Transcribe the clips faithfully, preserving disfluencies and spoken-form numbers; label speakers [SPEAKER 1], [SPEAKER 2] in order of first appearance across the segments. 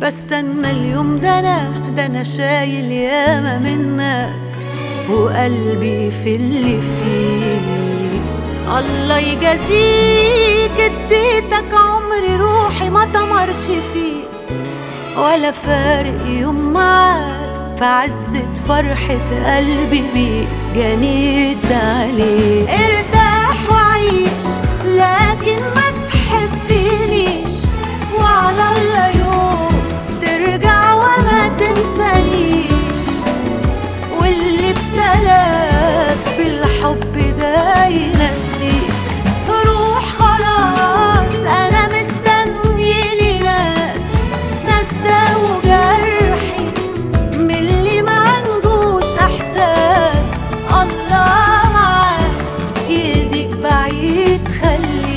[SPEAKER 1] بستنى اليوم ده، انا ده انا شايل ياما منك وقلبي في اللي فيه. الله يجازيك، اديتك عمري روحي ما تمرش فيه، ولا فارق يوم معاك في عزة فرحة قلبي بيك جنيت عليك. ارتاح وعيش لكن ما تحبنيش، وعلى الله يوم ترجع وما تنسانيش، واللي ابتلاك بالحب ده ينسيك. روح خلاص، انا مستنيلي ناس ناس داووا جرحي من اللي ما عندوش احساس. الله معاك ايديك بعيد خليك.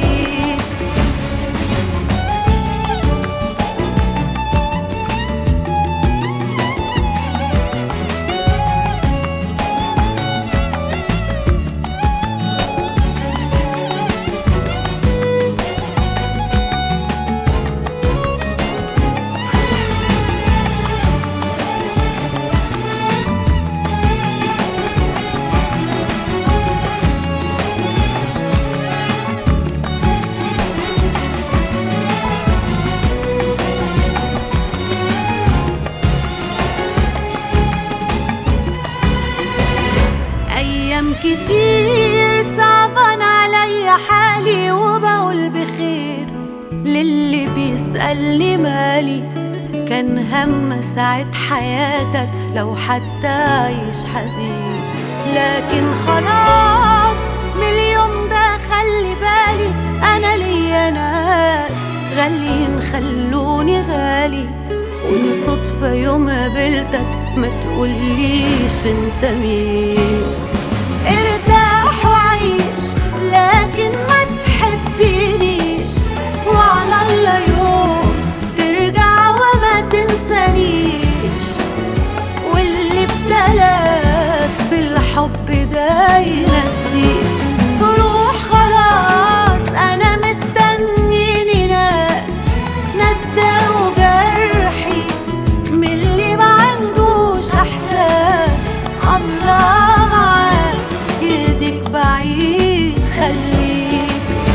[SPEAKER 1] أيام كتير صعبان عليا حالي، وبقول بخير للي بيسألني مالي. كان هم ساعة حياتك لو حتى عايش حزين، لكن خلاص من اليوم ده خلي بالي، أنا ليا ناس غاليين خلوني غالي. وإن صدفة يوم قابلتك ما تقوليش انت مين. ارتاح وعيش لكن ما تحبنيش، وعلى الله يوم ترجع وما تنسانيش، واللي ابتلاك بالحب ده ينسيك. روح خلاص، انا مستنيني ناس ناس داووا جرحي من اللي ما عندوش احساس. الله معاك ايديك بعيد خليك.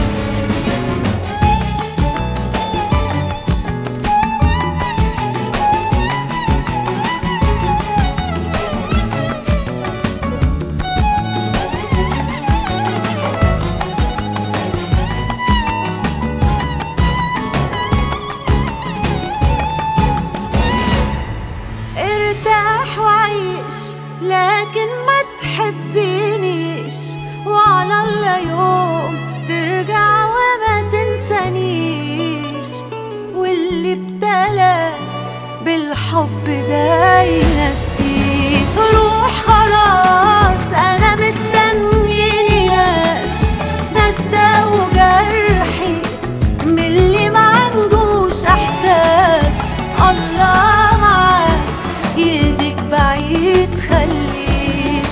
[SPEAKER 1] ارتاح وعيش لكن ما تحبنيش، وعلى الله يوم ترجع وما تنسانيش، واللي ابتلاك بالحب ده ينسيك. روح خلاص، انا مستنيلي ناس ناس داووا جرحي من اللي ما عندوش احساس. الله معاك ايديك بعيد خليك.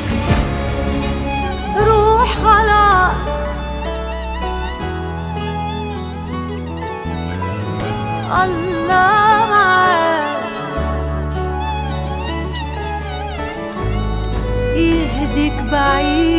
[SPEAKER 1] روح خلاص، الله معاك يهديك بعيد